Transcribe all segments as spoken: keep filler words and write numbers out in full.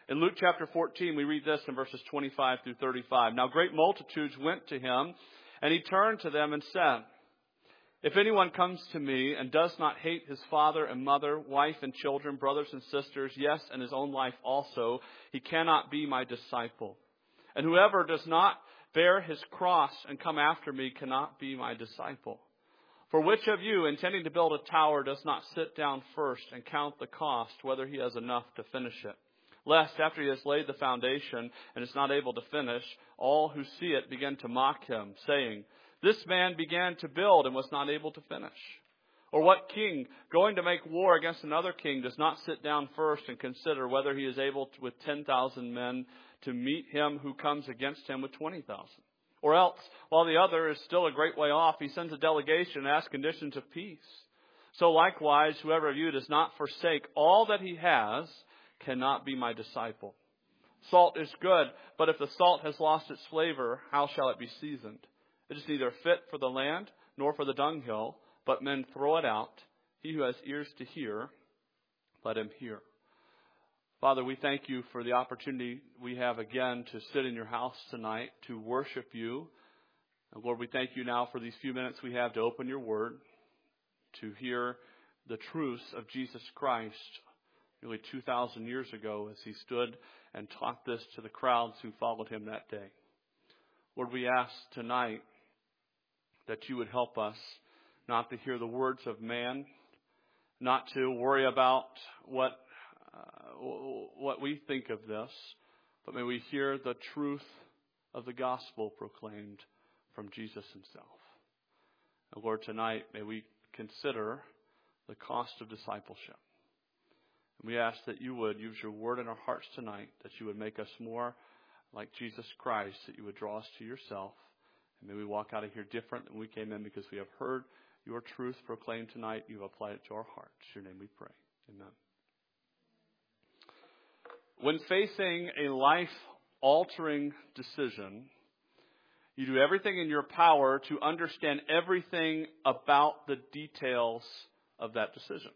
In Luke chapter fourteen, we read this in verses twenty-five through thirty-five. Now great multitudes went to him, and he turned to them and said, if anyone comes to me and does not hate his father and mother, wife and children, brothers and sisters, yes, and his own life also, he cannot be my disciple. And whoever does not bear his cross and come after me cannot be my disciple. For which of you, intending to build a tower, does not sit down first and count the cost, whether he has enough to finish it? Lest, after he has laid the foundation and is not able to finish, all who see it begin to mock him, saying, this man began to build and was not able to finish. Or what king, going to make war against another king, does not sit down first and consider whether he is able to, with ten thousand men to meet him who comes against him with twenty thousand? Or else, while the other is still a great way off, he sends a delegation and asks conditions of peace. So likewise, whoever of you does not forsake all that he has cannot be my disciple. Salt is good, but if the salt has lost its flavor, how shall it be seasoned? It is neither fit for the land nor for the dunghill, but men throw it out. He who has ears to hear, let him hear. Father, we thank you for the opportunity we have again to sit in your house tonight, to worship you. And Lord, we thank you now for these few minutes we have to open your word, to hear the truths of Jesus Christ nearly two thousand years ago as he stood and taught this to the crowds who followed him that day. Lord, we ask tonight that you would help us not to hear the words of man, not to worry about what uh, what we think of this, but may we hear the truth of the gospel proclaimed from Jesus himself. And Lord, tonight may we consider the cost of discipleship. And we ask that you would use your word in our hearts tonight, that you would make us more like Jesus Christ, that you would draw us to yourself. And may we walk out of here different than we came in because we have heard your truth proclaimed tonight. You've applied it to our hearts. In your name we pray. Amen. When facing a life-altering decision, you do everything in your power to understand everything about the details of that decision.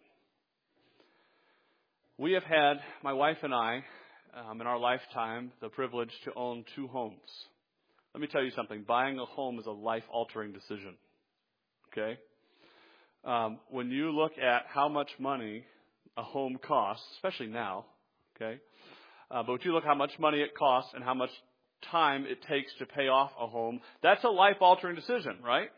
We have had, my wife and I, um, in our lifetime, the privilege to own two homes. Let me tell you something. Buying a home is a life-altering decision. Okay? Um, when you look at how much money a home costs, especially now, okay? Uh, but when you look how much money it costs and how much time it takes to pay off a home, that's a life-altering decision, right?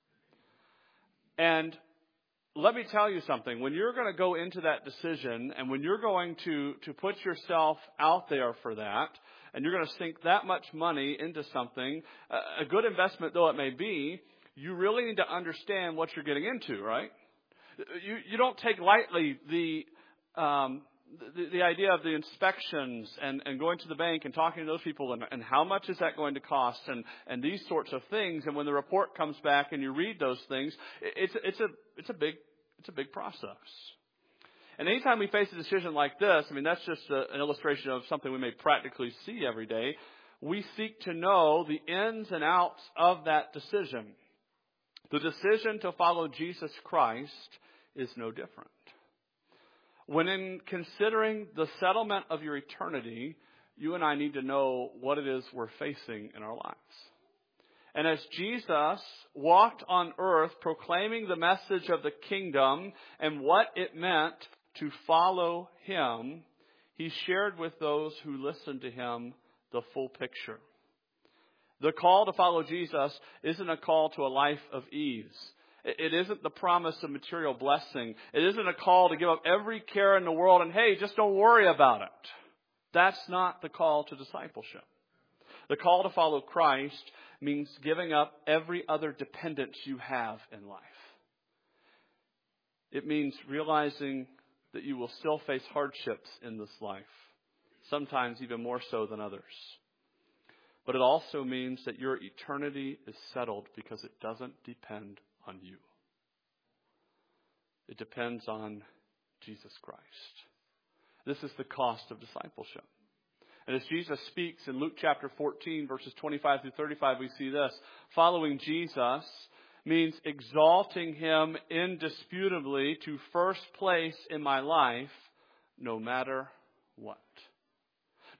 And let me tell you something. When you're going to go into that decision and when you're going to, to put yourself out there for that, and you're going to sink that much money into something, a good investment though it may be, you really need to understand what you're getting into, right? You you don't take lightly the um, the, the idea of the inspections and, and going to the bank and talking to those people and, and how much is that going to cost and, and these sorts of things. And when the report comes back and you read those things, it's it's a it's a big it's a big process. And anytime we face a decision like this, I mean, that's just a, an illustration of something we may practically see every day. We seek to know the ins and outs of that decision. The decision to follow Jesus Christ is no different. When in considering the settlement of your eternity, you and I need to know what it is we're facing in our lives. And as Jesus walked on earth proclaiming the message of the kingdom and what it meant to follow him, he shared with those who listened to him the full picture. The call to follow Jesus isn't a call to a life of ease. It isn't the promise of material blessing. It isn't a call to give up every care in the world and, hey, just don't worry about it. That's not the call to discipleship. The call to follow Christ means giving up every other dependence you have in life. It means realizing that you will still face hardships in this life, sometimes even more so than others. But it also means that your eternity is settled because it doesn't depend on you. It depends on Jesus Christ. This is the cost of discipleship. And as Jesus speaks in Luke chapter fourteen, verses twenty-five through thirty-five, we see this. Following Jesus means exalting him indisputably to first place in my life, no matter what.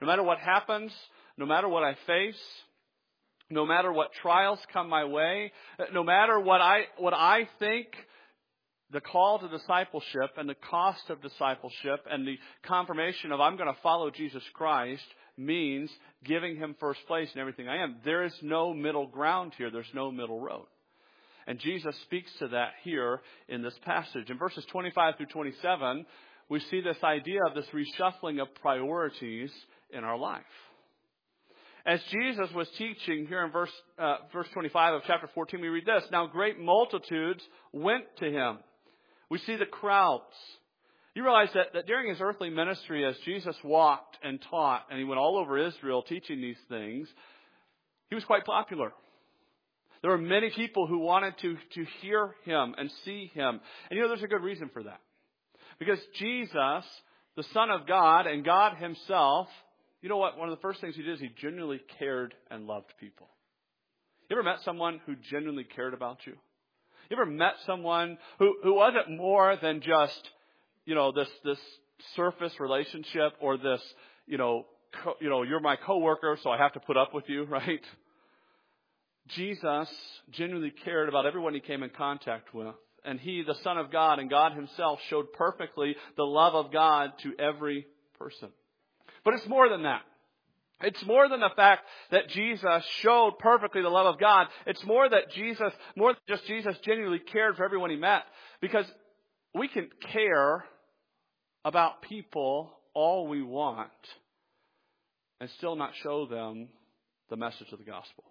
No matter what happens, no matter what I face, no matter what trials come my way, no matter what I what I think the call to discipleship and the cost of discipleship and the confirmation of I'm going to follow Jesus Christ means giving Him first place in everything I am. There is no middle ground here. There's no middle road. And Jesus speaks to that here in this passage. In verses twenty-five through twenty-seven, we see this idea of this reshuffling of priorities in our life. As Jesus was teaching here in verse uh, verse twenty-five of chapter fourteen, we read this. Now great multitudes went to Him. We see the crowds. You realize that, that during His earthly ministry, as Jesus walked and taught, and He went all over Israel teaching these things, He was quite popular. There were many people who wanted to, to hear Him and see Him. And you know, there's a good reason for that. Because Jesus, the Son of God and God Himself, you know what? One of the first things He did is He genuinely cared and loved people. You ever met someone who genuinely cared about you? You ever met someone who, who wasn't more than just, you know, this this surface relationship or this, you know, co, you know, you're my coworker, so I have to put up with you, right? Jesus genuinely cared about everyone He came in contact with. And He, the Son of God and God Himself, showed perfectly the love of God to every person. But it's more than that. It's more than the fact that Jesus showed perfectly the love of God. It's more that Jesus, more than just Jesus genuinely cared for everyone He met. Because we can care about people all we want and still not show them the message of the gospel.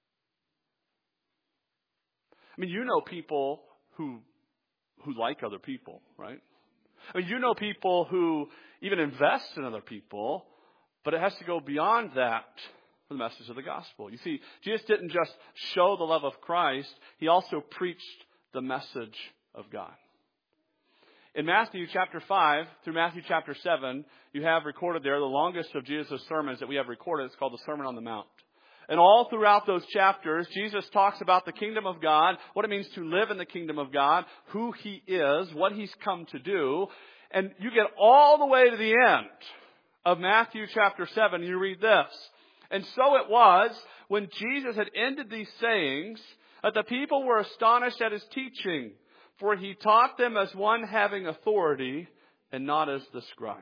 I mean, you know people who who like other people, right? I mean, you know people who even invest in other people, but it has to go beyond that for the message of the gospel. You see, Jesus didn't just show the love of Christ, He also preached the message of God. In Matthew chapter five through Matthew chapter seven, you have recorded there the longest of Jesus' sermons that we have recorded. It's called the Sermon on the Mount. And all throughout those chapters, Jesus talks about the kingdom of God, what it means to live in the kingdom of God, who He is, what He's come to do. And you get all the way to the end of Matthew chapter seven, and you read this. And so it was, when Jesus had ended these sayings, that the people were astonished at His teaching, for He taught them as one having authority and not as the scribes.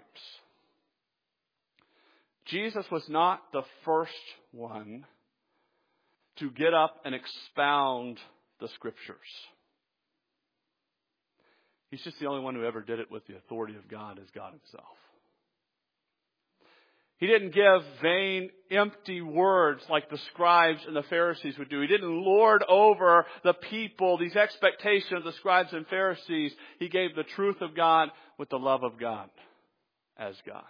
Jesus was not the first one to get up and expound the Scriptures. He's just the only one who ever did it with the authority of God as God Himself. He didn't give vain, empty words like the scribes and the Pharisees would do. He didn't lord over the people, these expectations of the scribes and Pharisees. He gave the truth of God with the love of God as God.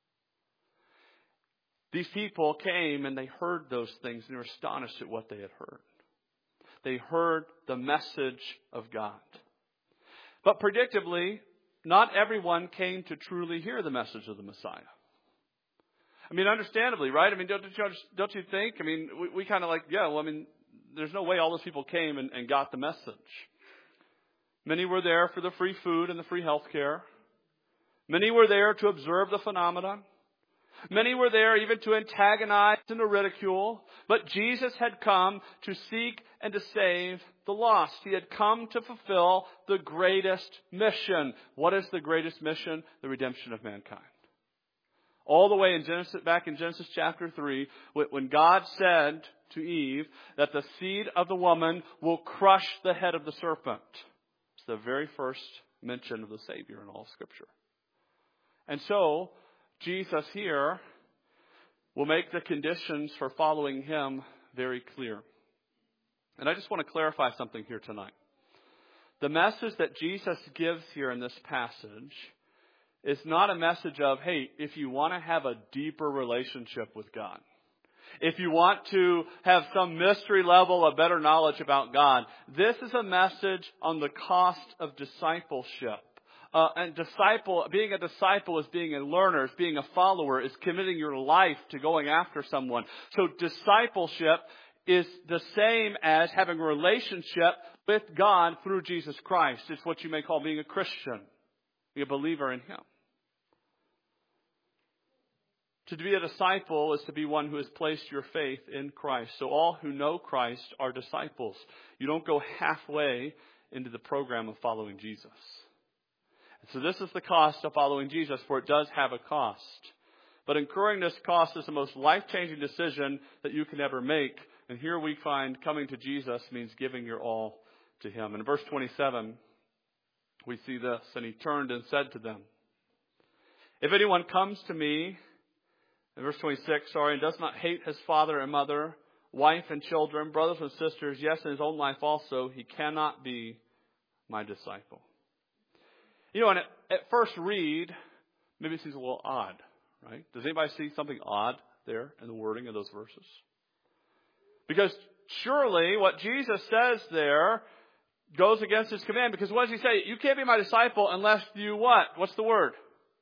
These people came and they heard those things and they were astonished at what they had heard. They heard the message of God. But predictably, not everyone came to truly hear the message of the Messiah. I mean, understandably, right? I mean, don't, don't you think? I mean, we, we kind of like, yeah, well, I mean, there's no way all those people came and, and got the message. Many were there for the free food and the free health care. Many were there to observe the phenomenon. Many were there even to antagonize and to ridicule. But Jesus had come to seek and to save the lost. He had come to fulfill the greatest mission. What is the greatest mission? The redemption of mankind. All the way in Genesis, back in Genesis chapter three, when God said to Eve that the seed of the woman will crush the head of the serpent. It's the very first mention of the Savior in all Scripture. And so, Jesus here will make the conditions for following Him very clear. And I just want to clarify something here tonight. The message that Jesus gives here in this passage is not a message of, hey, if you want to have a deeper relationship with God, if you want to have some mystery level of better knowledge about God, this is a message on the cost of discipleship. Uh, and disciple, being a disciple is being a learner, is being a follower, is committing your life to going after someone. So discipleship is the same as having a relationship with God through Jesus Christ. It's what you may call being a Christian, being a believer in Him. To be a disciple is to be one who has placed your faith in Christ. So all who know Christ are disciples. You don't go halfway into the program of following Jesus. And so this is the cost of following Jesus, for it does have a cost. But incurring this cost is the most life-changing decision that you can ever make. And here we find coming to Jesus means giving your all to Him. In verse twenty-seven, we see this. And He turned and said to them, if anyone comes to me, in verse twenty-six, sorry, and does not hate his father and mother, wife and children, brothers and sisters, yes, in his own life also, he cannot be my disciple. You know, and at, at first read, maybe it seems a little odd, right? Does anybody see something odd there in the wording of those verses? Because surely what Jesus says there goes against His command. Because what does He say? You can't be my disciple unless you what? What's the word?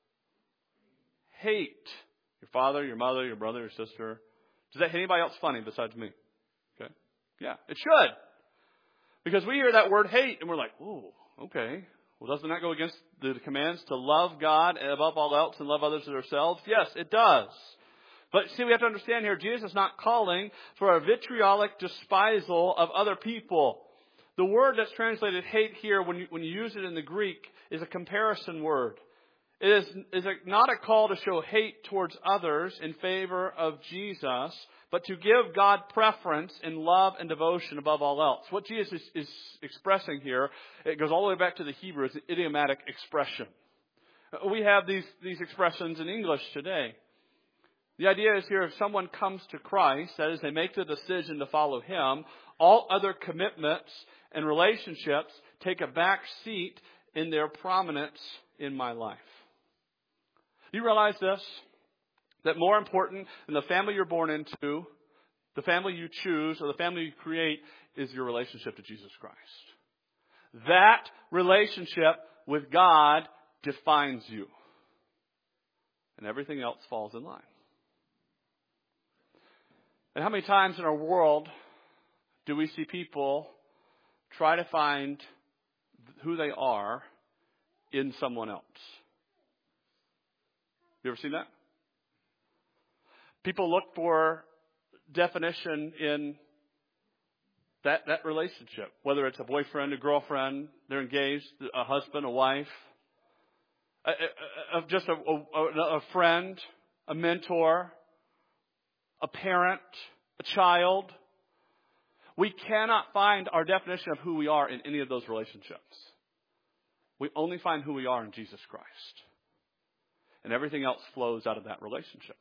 Hate your father, your mother, your brother, your sister. Does that hit anybody else funny besides me? Okay. Yeah, it should. Because we hear that word hate and we're like, ooh, okay. Well, doesn't that go against the commands to love God above all else and love others as ourselves? Yes, it does. But see, we have to understand here, Jesus is not calling for a vitriolic despisal of other people. The word that's translated hate here, when you, when you use it in the Greek, is a comparison word. It is, is a, not a call to show hate towards others in favor of Jesus, but to give God preference in love and devotion above all else. What Jesus is, is expressing here, it goes all the way back to the Hebrew, it's an idiomatic expression. We have these, these expressions in English today. The idea is here, if someone comes to Christ, that is, they make the decision to follow Him, all other commitments and relationships take a back seat in their prominence in my life. Do you realize this? That more important than the family you're born into, the family you choose, or the family you create, is your relationship to Jesus Christ. That relationship with God defines you. And everything else falls in line. And how many times in our world do we see people try to find who they are in someone else? You ever seen that? People look for definition in that, that relationship, whether it's a boyfriend, a girlfriend, they're engaged, a husband, a wife, a, a, a, just a, a, a friend, a mentor, a parent, a child. We cannot find our definition of who we are in any of those relationships. We only find who we are in Jesus Christ. And everything else flows out of that relationship.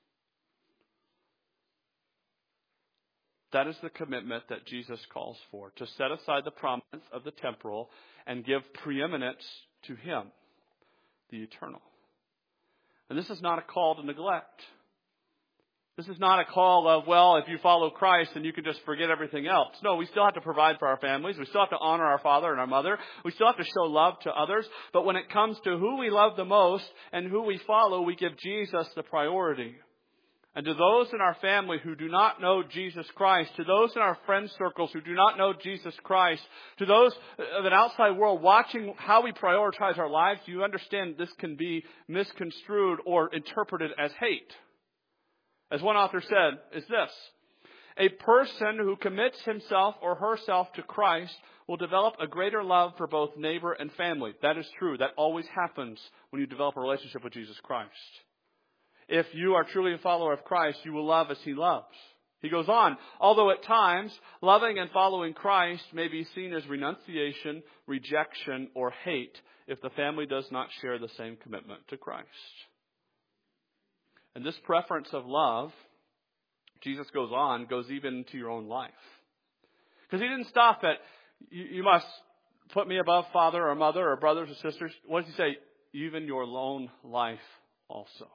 That is the commitment that Jesus calls for, to set aside the prominence of the temporal and give preeminence to Him, the eternal. And this is not a call to neglect. This is not a call of, well, if you follow Christ, then you can just forget everything else. No, we still have to provide for our families. We still have to honor our father and our mother. We still have to show love to others. But when it comes to who we love the most and who we follow, we give Jesus the priority. And to those in our family who do not know Jesus Christ, to those in our friend circles who do not know Jesus Christ, to those of an outside world watching how we prioritize our lives, you understand this can be misconstrued or interpreted as hate. As one author said, is this: a person who commits himself or herself to Christ will develop a greater love for both neighbor and family. That is true. That always happens when you develop a relationship with Jesus Christ. If you are truly a follower of Christ, you will love as He loves. He goes on, although at times, loving and following Christ may be seen as renunciation, rejection, or hate if the family does not share the same commitment to Christ. And this preference of love, Jesus goes on, goes even into your own life. Because He didn't stop at, you, you must put me above father or mother or brothers or sisters. What does He say? Even your own life also.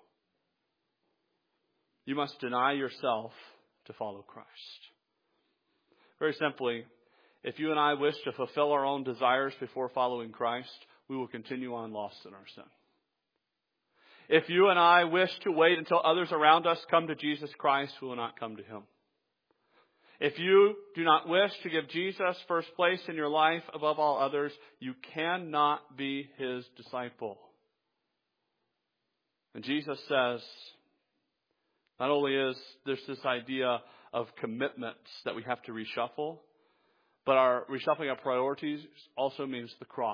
You must deny yourself to follow Christ. Very simply, if you and I wish to fulfill our own desires before following Christ, we will continue on lost in our sin. If you and I wish to wait until others around us come to Jesus Christ, we will not come to Him. If you do not wish to give Jesus first place in your life above all others, you cannot be His disciple. And Jesus says, Not only is there's this idea of commitments that we have to reshuffle, but our reshuffling of priorities also means the cross.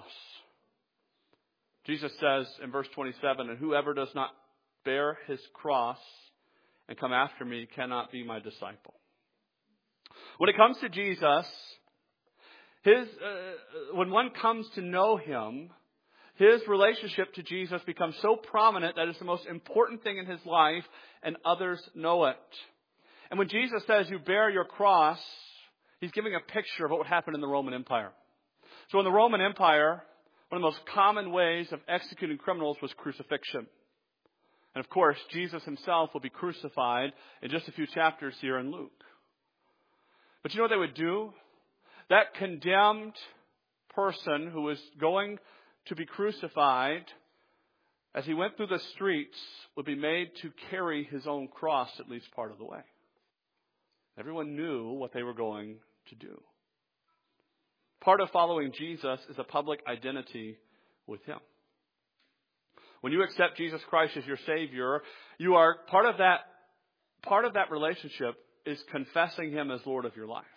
Jesus says in verse twenty-seven, and whoever does not bear his cross and come after me cannot be my disciple. When it comes to Jesus, his uh, when one comes to know him, his relationship to Jesus becomes so prominent that it's the most important thing in his life, and others know it. And when Jesus says you bear your cross, he's giving a picture of what would happen in the Roman Empire. So in the Roman Empire, one of the most common ways of executing criminals was crucifixion. And of course, Jesus himself will be crucified in just a few chapters here in Luke. But you know what they would do? That condemned person who was going to be crucified, as he went through the streets, would be made to carry his own cross at least part of the way. Everyone knew what they were going to do. Part of following Jesus is a public identity with him. When you accept Jesus Christ as your Savior, you are part of that, part of that relationship is confessing him as Lord of your life.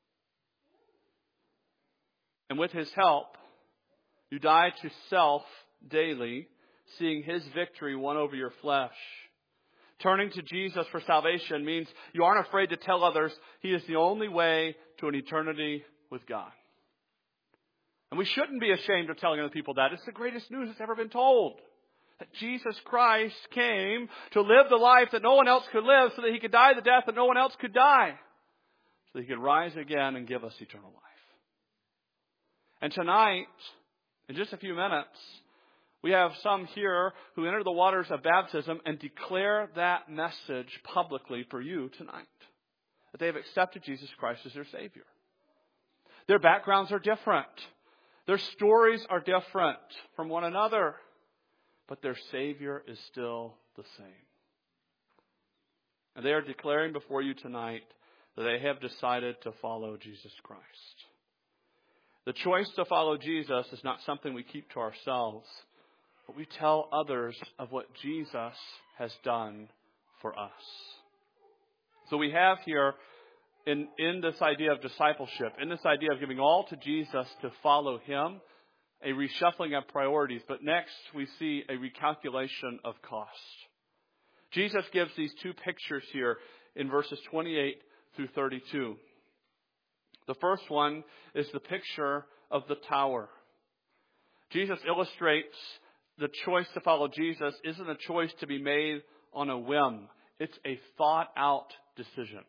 And with his help, you die to self daily, seeing his victory won over your flesh. Turning to Jesus for salvation means you aren't afraid to tell others he is the only way to an eternity with God. And we shouldn't be ashamed of telling other people that. It's the greatest news that's ever been told. That Jesus Christ came to live the life that no one else could live, so that he could die the death that no one else could die. So that he could rise again and give us eternal life. And tonight, in just a few minutes, we have some here who enter the waters of baptism and declare that message publicly for you tonight. That they have accepted Jesus Christ as their Savior. Their backgrounds are different. Their stories are different from one another. But their Savior is still the same. And they are declaring before you tonight that they have decided to follow Jesus Christ. The choice to follow Jesus is not something we keep to ourselves, but we tell others of what Jesus has done for us. So we have here in, in this idea of discipleship, in this idea of giving all to Jesus to follow him, a reshuffling of priorities. But next we see a recalculation of cost. Jesus gives these two pictures here in verses twenty-eight through thirty-two. The first one is the picture of the tower. Jesus illustrates the choice to follow Jesus isn't a choice to be made on a whim. It's a thought-out decision.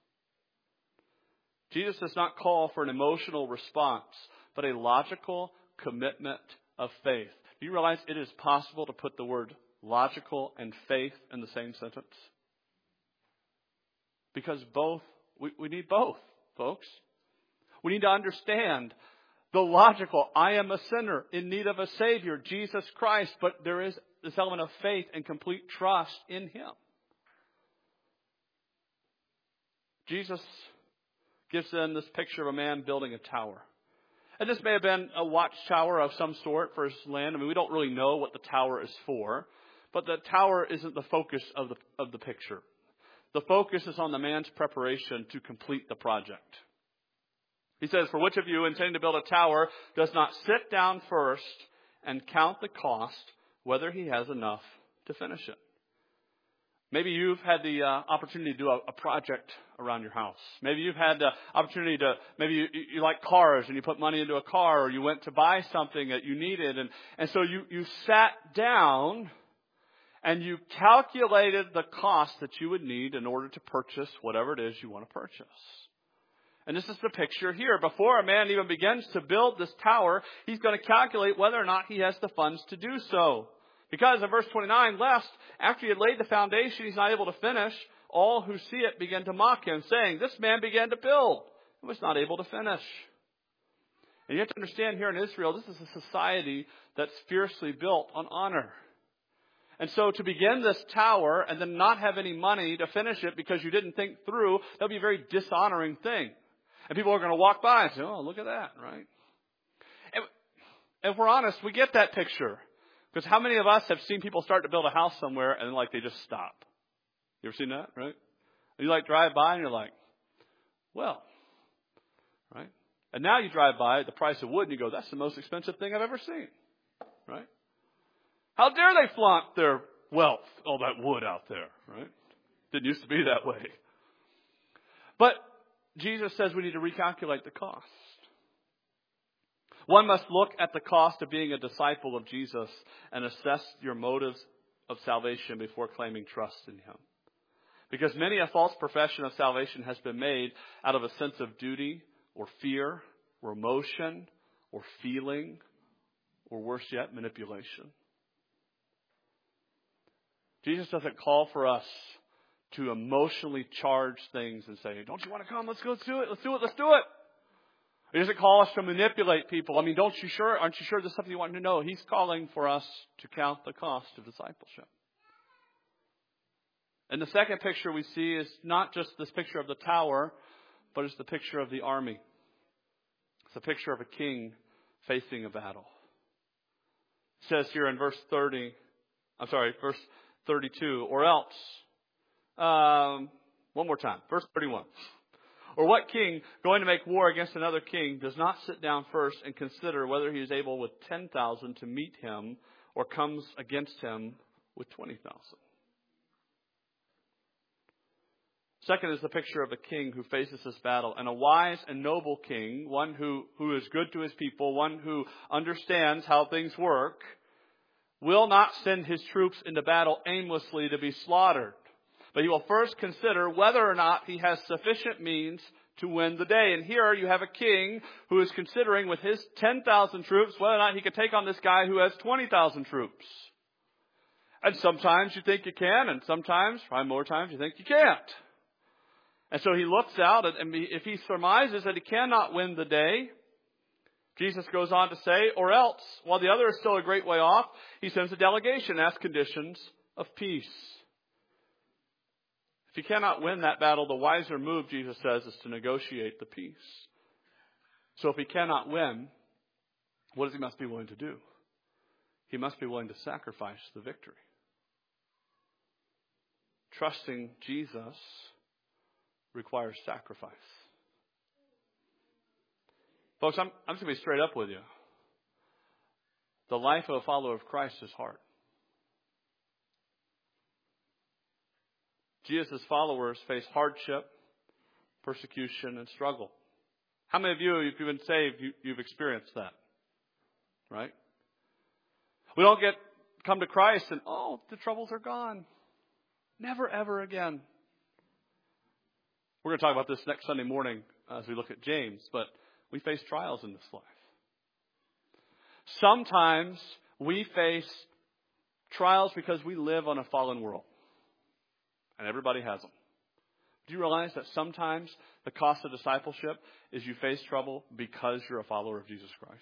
Jesus does not call for an emotional response, but a logical commitment of faith. Do you realize it is possible to put the word logical and faith in the same sentence? Because both, we, we need both, folks. We need to understand the logical, I am a sinner in need of a Savior, Jesus Christ, but there is this element of faith and complete trust in him. Jesus gives them this picture of a man building a tower. And this may have been a watchtower of some sort for his land. I mean, we don't really know what the tower is for. But the tower isn't the focus of the, of the picture. The focus is on the man's preparation to complete the project. He says, for which of you intending to build a tower does not sit down first and count the cost, whether he has enough to finish it? Maybe you've had the uh, opportunity to do a, a project around your house. Maybe you've had the opportunity to, maybe you, you like cars and you put money into a car, or you went to buy something that you needed. And, and so you, you sat down and you calculated the cost that you would need in order to purchase whatever it is you want to purchase. And this is the picture here. Before a man even begins to build this tower, he's going to calculate whether or not he has the funds to do so. Because in verse twenty-nine, lest after he had laid the foundation, he's not able to finish, all who see it begin to mock him, saying, this man began to build and was not able to finish. And you have to understand, here in Israel, this is a society that's fiercely built on honor. And so to begin this tower and then not have any money to finish it because you didn't think through, that would be a very dishonoring thing. And people are going to walk by and say, oh, look at that, right? And if we're honest, we get that picture. Because how many of us have seen people start to build a house somewhere and like they just stop? You You ever seen that, right? And you like drive by and you're like, well, right? And now you drive by at the price of wood and you go, that's the most expensive thing I've ever seen, right? How dare they flaunt their wealth, all that wood out there, right? Didn't used to be that way. But Jesus says we need to recalculate the cost. One must look at the cost of being a disciple of Jesus and assess your motives of salvation before claiming trust in Him. Because many a false profession of salvation has been made out of a sense of duty or fear or emotion or feeling or worse yet, manipulation. Jesus doesn't call for us to emotionally charge things and say, don't you want to come? Let's go do it. Let's do it. Let's do it. He doesn't call us to manipulate people. I mean, don't you sure? Aren't you sure there's something you want to know? He's calling for us to count the cost of discipleship. And the second picture we see is not just this picture of the tower, but it's the picture of the army. It's a picture of a king facing a battle. It says here in verse thirty, I'm sorry, verse thirty-two, or else, um, one more time, verse thirty-one. Or what king going to make war against another king does not sit down first and consider whether he is able with ten thousand to meet him or comes against him with twenty thousand? Second is the picture of a king who faces this battle. And a wise and noble king, one who, who is good to his people, one who understands how things work, will not send his troops into battle aimlessly to be slaughtered. But he will first consider whether or not he has sufficient means to win the day. And here you have a king who is considering with his ten thousand troops whether or not he can take on this guy who has twenty thousand troops. And sometimes you think you can, and sometimes, probably more times, you think you can't. And so he looks out, and if he surmises that he cannot win the day, Jesus goes on to say, or else, while the other is still a great way off, he sends a delegation, asks conditions of peace. If you cannot win that battle, the wiser move, Jesus says, is to negotiate the peace. So if he cannot win, what does he must be willing to do? He must be willing to sacrifice the victory. Trusting Jesus requires sacrifice. Folks, I'm, I'm just going to be straight up with you. The life of a follower of Christ is hard. Jesus' followers face hardship, persecution, and struggle. How many of you, if you've been saved, you, you've experienced that? Right? We don't get come to Christ and, oh, the troubles are gone. Never, ever again. We're going to talk about this next Sunday morning as we look at James, but we face trials in this life. Sometimes we face trials because we live on a fallen world. And everybody has them. Do you realize that sometimes the cost of discipleship is you face trouble because you're a follower of Jesus Christ?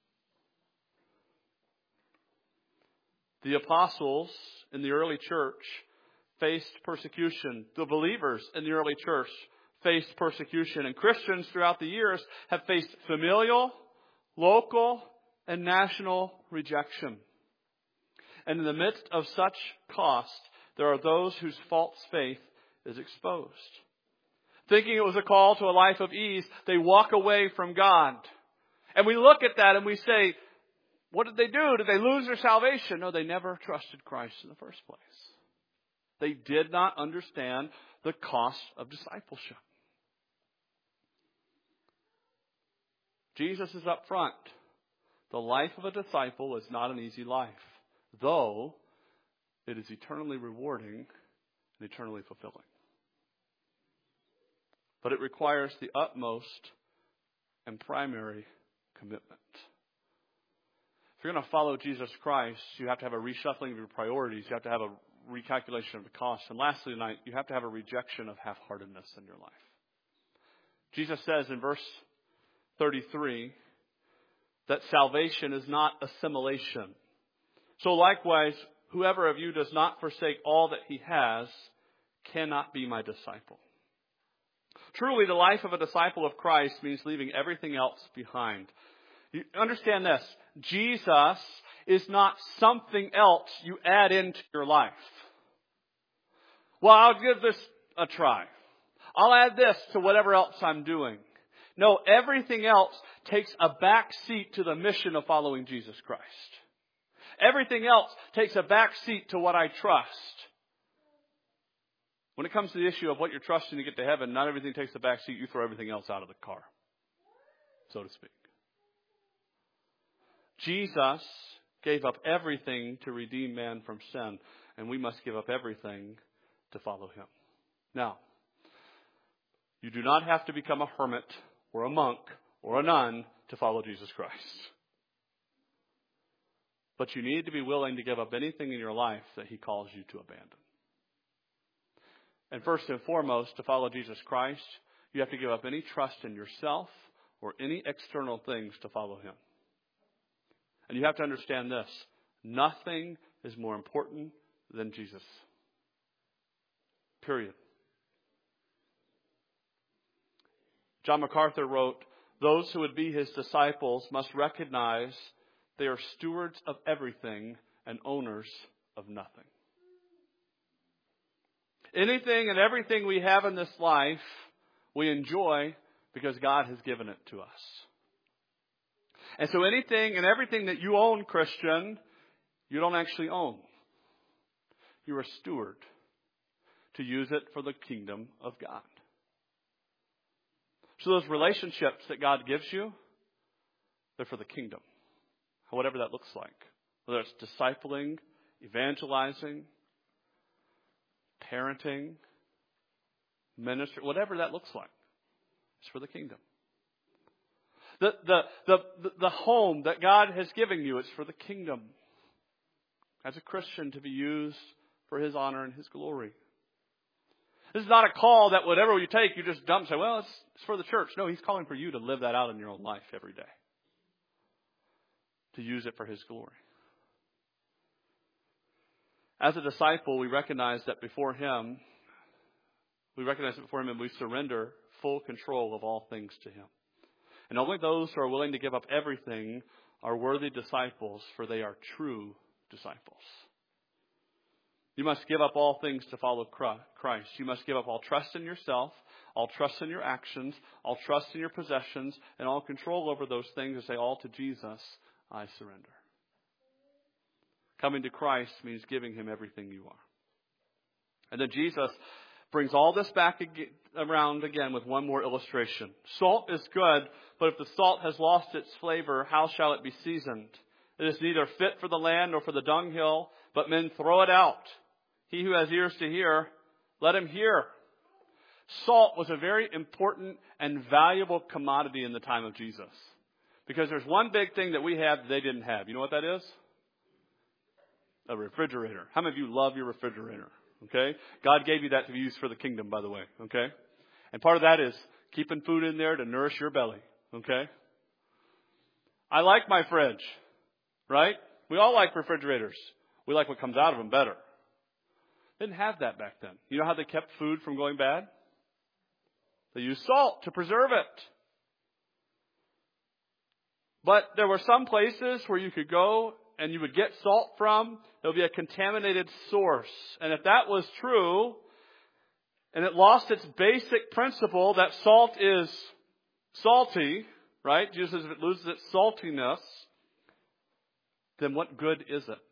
The apostles in the early church faced persecution. The believers in the early church faced persecution. And Christians throughout the years have faced familial, local, and national rejection. And in the midst of such cost, there are those whose false faith is exposed. Thinking it was a call to a life of ease, they walk away from God. And we look at that and we say, what did they do? Did they lose their salvation? No, they never trusted Christ in the first place. They did not understand the cost of discipleship. Jesus is up front. The life of a disciple is not an easy life, though it is eternally rewarding and eternally fulfilling. But it requires the utmost and primary commitment. If you're going to follow Jesus Christ, you have to have a reshuffling of your priorities. You have to have a recalculation of the cost. And lastly tonight, you have to have a rejection of half-heartedness in your life. Jesus says in verse thirty-three that salvation is not assimilation. So likewise, whoever of you does not forsake all that he has cannot be my disciple. Truly, the life of a disciple of Christ means leaving everything else behind. You understand this. Jesus is not something else you add into your life. Well, I'll give this a try. I'll add this to whatever else I'm doing. No, everything else takes a back seat to the mission of following Jesus Christ. Everything else takes a back seat to what I trust. When it comes to the issue of what you're trusting to get to heaven, not everything takes a back seat. You throw everything else out of the car, so to speak. Jesus gave up everything to redeem man from sin, and we must give up everything to follow him. Now, you do not have to become a hermit or a monk or a nun to follow Jesus Christ. But you need to be willing to give up anything in your life that he calls you to abandon. And first and foremost, to follow Jesus Christ, you have to give up any trust in yourself or any external things to follow him. And you have to understand this. Nothing is more important than Jesus. Period. John MacArthur wrote, those who would be his disciples must recognize they are stewards of everything and owners of nothing. Anything and everything we have in this life, we enjoy because God has given it to us. And so anything and everything that you own, Christian, you don't actually own. You're a steward to use it for the kingdom of God. So those relationships that God gives you, they're for the kingdom. Whatever that looks like. Whether it's discipling, evangelizing, parenting, ministry, whatever that looks like. It's for the kingdom. The, the, the, the home that God has given you, it's for the kingdom. As a Christian, to be used for his honor and his glory. This is not a call that whatever you take, you just dump and say, well, it's, it's for the church. No, he's calling for you to live that out in your own life every day. To use it for his glory. As a disciple, we recognize that before him, we recognize that before him and we surrender full control of all things to him. And only those who are willing to give up everything are worthy disciples, for they are true disciples. You must give up all things to follow Christ. You must give up all trust in yourself, all trust in your actions, all trust in your possessions, and all control over those things and say, all to Jesus I surrender. Coming to Christ means giving him everything you are. And then Jesus brings all this back around again with one more illustration. Salt is good, but if the salt has lost its flavor, how shall it be seasoned? It is neither fit for the land nor for the dunghill, but men throw it out. He who has ears to hear, let him hear. Salt was a very important and valuable commodity in the time of Jesus. Because there's one big thing that we have that they didn't have. You know what that is? A refrigerator. How many of you love your refrigerator? Okay? God gave you that to be used for the kingdom, by the way. Okay? And part of that is keeping food in there to nourish your belly. Okay? I like my fridge. Right? We all like refrigerators. We like what comes out of them better. They didn't have that back then. You know how they kept food from going bad? They used salt to preserve it. But there were some places where you could go and you would get salt from. There would be a contaminated source. And if that was true, and it lost its basic principle that salt is salty, right? Jesus says if it loses its saltiness, then what good is it?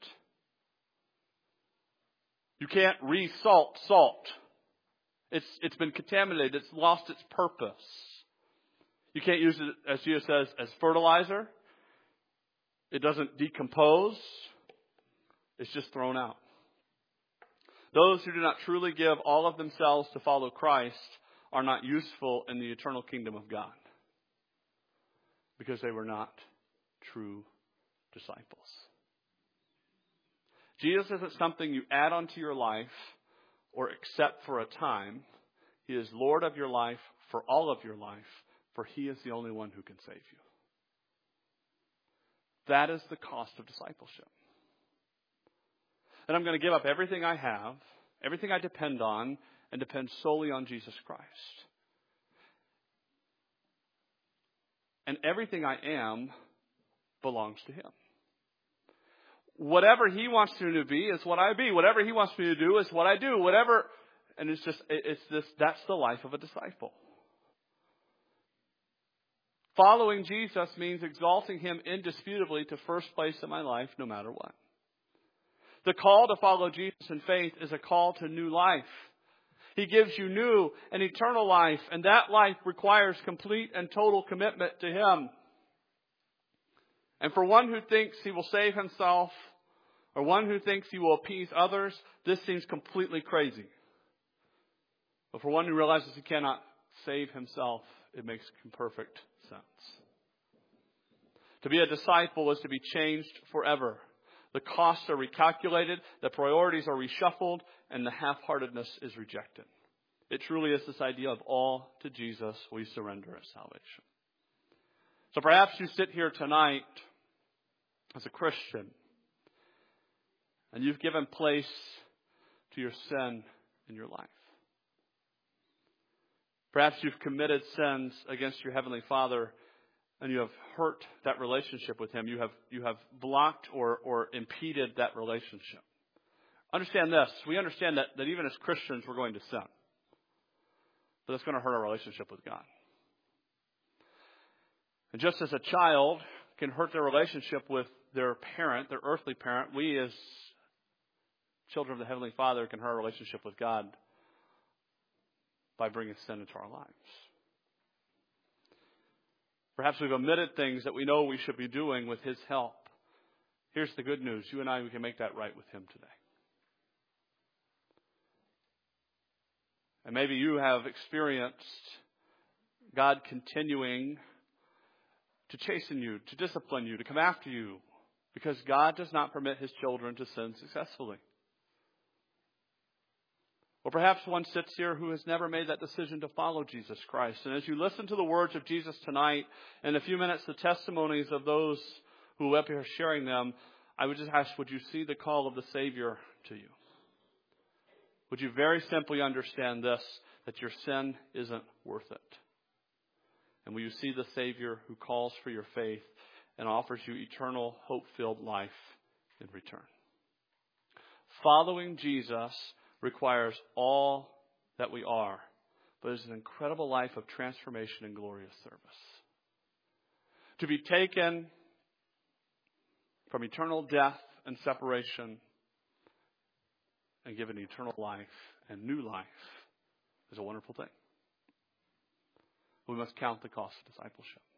You can't re-salt salt. It's, it's been contaminated. It's lost its purpose. You can't use it, as Jesus says, as fertilizer. It doesn't decompose. It's just thrown out. Those who do not truly give all of themselves to follow Christ are not useful in the eternal kingdom of God. Because they were not true disciples. Jesus isn't something you add onto your life or accept for a time. He is Lord of your life for all of your life, for He is the only one who can save you. That is the cost of discipleship. And I'm going to give up everything I have, everything I depend on, and depend solely on Jesus Christ. And everything I am belongs to Him. Whatever He wants me to be is what I be. Whatever He wants me to do is what I do. Whatever And it's just, it's this, that's the life of a disciple. Following Jesus means exalting Him indisputably to first place in my life, no matter what. The call to follow Jesus in faith is a call to new life. He gives you new and eternal life, and that life requires complete and total commitment to Him. And for one who thinks he will save himself, or one who thinks he will appease others, this seems completely crazy. But for one who realizes he cannot save himself, it makes perfect sense. To be a disciple is to be changed forever. The costs are recalculated, the priorities are reshuffled, and the half-heartedness is rejected. It truly is this idea of all to Jesus we surrender as salvation. So perhaps you sit here tonight as a Christian, and you've given place to your sin in your life. Perhaps you've committed sins against your Heavenly Father, and you have hurt that relationship with Him. You have you have blocked or, or impeded that relationship. Understand this. We understand that, that even as Christians we're going to sin. But that's going to hurt our relationship with God. And just as a child can hurt their relationship with their parent, their earthly parent, we as children of the Heavenly Father can hurt our relationship with God by bringing sin into our lives. Perhaps we've omitted things that we know we should be doing with His help. Here's the good news. You and I, we can make that right with Him today. And maybe you have experienced God continuing to chasten you, to discipline you, to come after you, because God does not permit His children to sin successfully. Or perhaps one sits here who has never made that decision to follow Jesus Christ. And as you listen to the words of Jesus tonight, in a few minutes the testimonies of those who are up here sharing them, I would just ask, would you see the call of the Savior to you? Would you very simply understand this, that your sin isn't worth it? And will you see the Savior who calls for your faith and offers you eternal, hope-filled life in return? Following Jesus requires all that we are, but it's an incredible life of transformation and glorious service. To be taken from eternal death and separation and given eternal life and new life is a wonderful thing. We must count the cost of discipleship.